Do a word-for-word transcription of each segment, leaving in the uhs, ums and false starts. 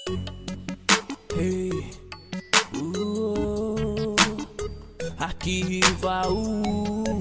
Hey, uh, Arquiva uh,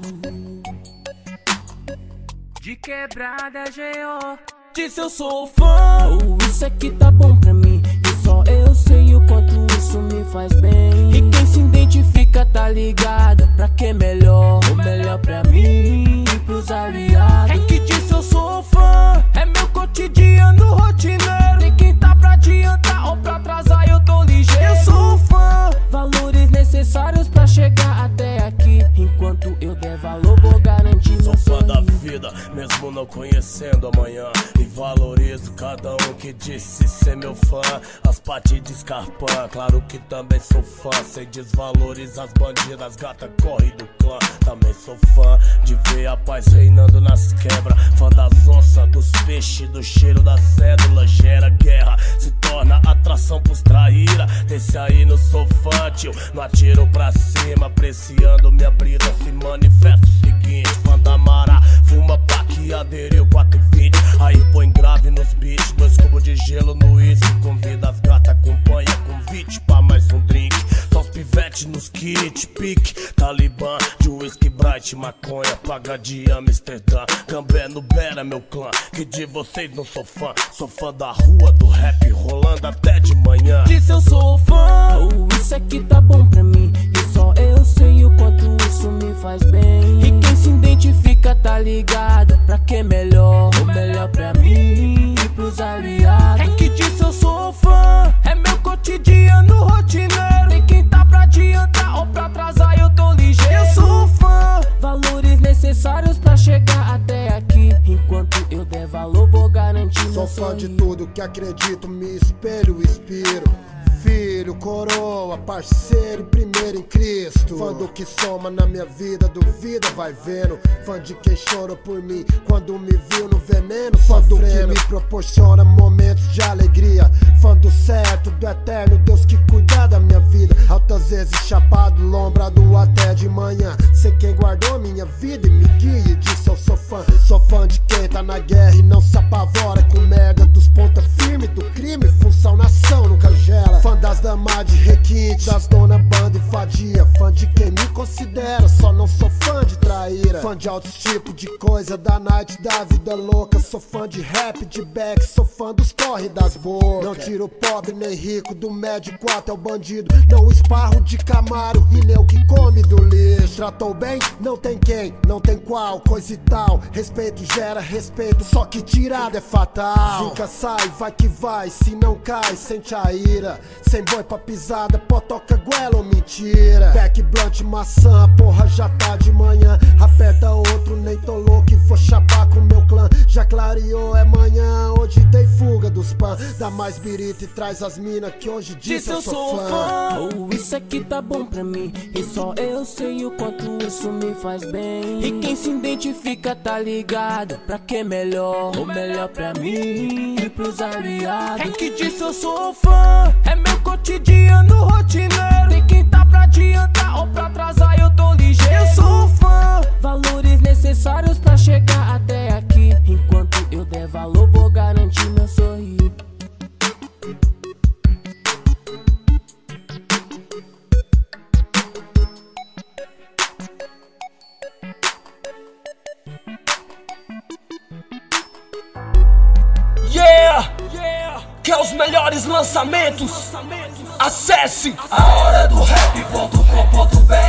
de quebrada G O. Disse eu sou fã. Oh, isso aqui tá bom pra mim, e só eu sei o quanto isso me faz bem. E quem se identifica tá ligado, pra que melhor, ou melhor pra mim e pros aliados. É que disse eu sou fã, é meu cotidiano rotineiro. Tem quem tá pra adiantar ou pra atrasar, eu tô ligeiro. Eu sou fã, valores necessários pra chegar até aqui. Enquanto eu der valor, vou garantir meu sonho. Sou fã da vida, mesmo não conhecendo amanhã, e valorizo cada um que disse ser meu fã. As patis de escarpã, claro que também sou fã. Sem desvalorizar as bandidas, gata corre do clã. Também sou fã de ver a paz reinando nas quebras. Fã das onças, dos peixes, do cheiro da cédula. Gera guerra, se torna atração pros traíra. Desse aí não sou fã, tio, não atiro pra cima. Apreciando minha brisa, se manifesta o seguinte: fã da Mara, fuma pra que aderiu quatro e vinte. Aí põe grave nos beats, dois cubos de gelo no uísque. Convida as gatas, acompanha convite pra mais um drink. Só os pivetes nos kits, pique Talibã, de whisky bright, maconha, paga de Amsterdã. Gambé no Bera, meu clã, que de vocês não sou fã. Sou fã da rua, do rap, rolando até de manhã. Disse eu sou fã, oh, isso aqui tá bom pra mim, e só eu sei o quanto isso me faz bem. E quem se identifica tá ligado, pra que melhor, ou melhor pra mim e pros aliados. É que disse eu sou fã, é meu cotidiano rotineiro. Tem quem tá pra adiantar ou pra atrasar, eu tô ligeiro. Eu sou fã, valores necessários pra chegar até aqui. Enquanto eu der valor, vou garantir meu sonho. Sou fã de tudo que acredito, me espelho, inspiro. Filho, coroa, parceiro e primeiro em Cristo. Fã do que soma na minha vida, duvida, vai vendo. Fã de quem chora por mim quando me viu no veneno. Fã do que me proporciona momentos de alegria. Fã do certo, do eterno Deus que cuida da minha vida. Altas vezes chapado, lombrado até de manhã. Sei quem guardou minha vida e me guia, e disse eu sou fã. Sou fã de quem tá na guerra e não se apavora com merda dos ponta firme do crime. Função nação nunca gela. Fã das damas de requinte, das dona banda e vadia. Fã de quem me considera, só não sou fã de traíra. Fã de altos tipos de coisa, da night, da vida louca. Sou fã de rap, de back, sou fã dos corre das bocas. Não tiro pobre nem rico, do médico até o bandido. Não esparro de Camaro e nem o que come do lixo. Tratou bem? Não tem quem, não tem qual, coisa e tal. Respeito gera respeito, só que tirada é fatal. Fica, sai, vai que vai, se não cai, sente a ira. Sem boi pra pisada, potoca, goela ou mentira. Back, blunt, maçã, porra já tá de manhã. Aperta outro, nem tô louco e vou chapar com meu clã. Já clareou, é manhã, hoje dei fuga dos pan. Dá mais birita e traz as mina que hoje disse eu sou fã. fã. Oh, isso aqui tá bom pra mim, e só eu sei o quanto isso me faz bem. E quem se identifica tá ligado, pra que melhor, ou melhor pra mim e pros aliados. É que disse eu sou fã, é meu cotidiano rotineiro. Tem quem tá pra adiantar ou pra atrasar, eu tô ligeiro. Eu sou fã, valores necessários pra chegar até aqui. Enquanto eu der valor, vou garantir meu sorriso. Yeah! Quer os melhores lançamentos? Acesse a hora do rap ponto com ponto br.